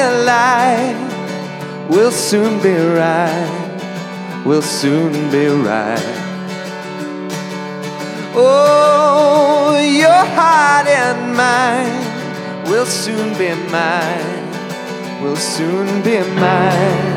a lie. We'll soon be right. We'll soon be right. Oh, your heart and mine will soon be mine. Will soon be mine.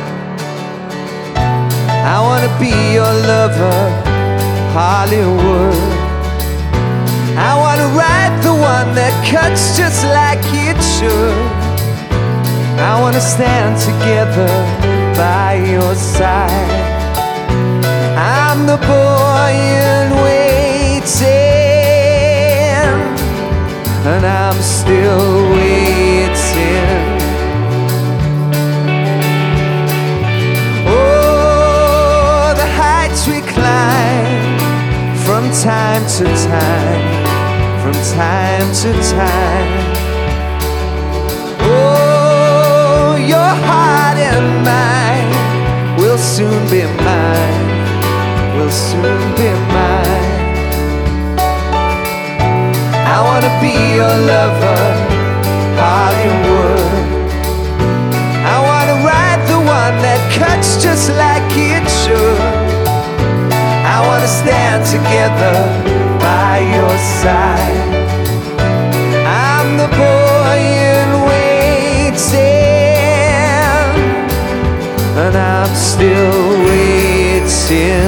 I wanna be your lover, Hollywood. I wanna write the one that cuts just like it should. I wanna stand together by your side. I'm the boy in waiting, and I'm still waiting. Oh, the heights we climb from time to time, from time to time. Oh, your heart and mine will soon be mine. Will soon be mine. I wanna be your lover, Hollywood. I wanna write the one that cuts just like it should. I wanna stand together by your side. I'm the boy in waiting, and I'm still waiting.